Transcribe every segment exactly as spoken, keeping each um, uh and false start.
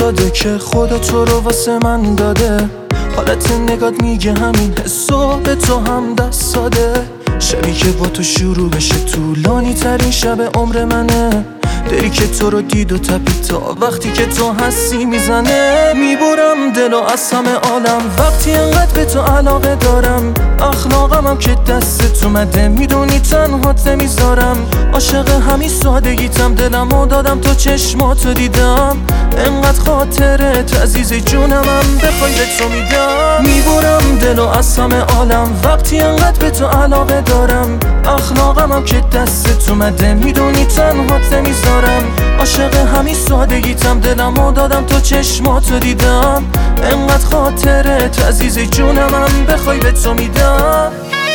افتاده که خدا تو رو واسه من داده. حالت نگات میگه همین حسو به تو هم دست داده. شبی که با تو شروع بشه طولانی ترین شب عمر منه. دلی که تو رو دید و تپید تا وقتی که تو هستی میزنه. میبرم دلو از همه عالم وقتی انقدر به تو علاقه دارم. اخلاقم هم که دستت اومده میدونی تنهات نمیذارم. عاشق همین سادگیتم دلمو دادم تو چشماتو دیدم. انقدر خاطرت عزیز جونمم بخوای به تو میدم. میبرم دلو از همه عالم وقتی انقدر به تو علاقه دارم. اخلاقم هم که دستت اومده میدونی تنهات نمیذارم. عاشق همین سادگیتم دلمو دادم تو چشماتو دیدم. انقدر خاطرت عزیز جونمم بخوای به تو میدم.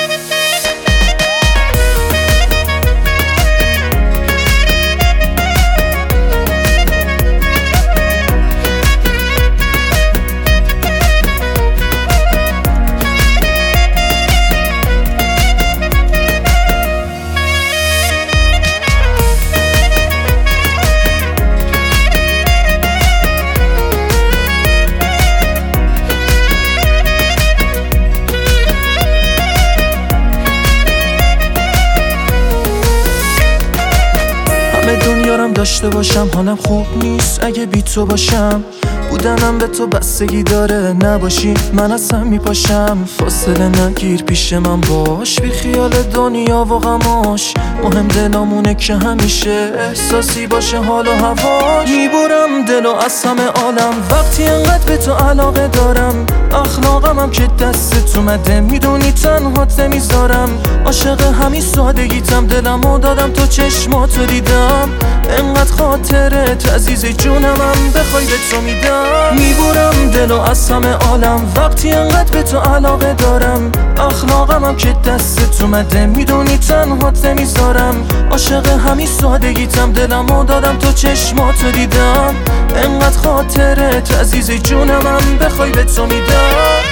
دنیارم داشته باشم حالم خوب نیست اگه بی تو باشم. بودنم به تو بستگی داره نباشی من از هم میپاشم. فاصله نگیر پیش من باش بی خیال دنیا و غماش. مهم دلامونه که همیشه احساسی باشه حال و هواش. میبرم دلو از همه عالم وقتی انقدر به تو علاقه دارم. اخلاقم هم که دستت اومده میدونی تنهات نمیذارم. عاشق همین سادگیتم دلمو دادم تو چشماتو دیدم. انقدر خاطرت عزیز جونمم بخوای به تو میدم. میبرم دلو از همه عالم وقتی انقدر به تو علاقه دارم. اخلاقم هم که دستت اومده میدونی تنهات نمیذارم. عاشق همین سادگیتم دلمو دادم تو چشماتو دیدم. انقدر خاطرت عزیز جونمم بخوای به تو میدم.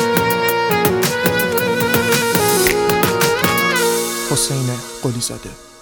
حسین قلی زاده.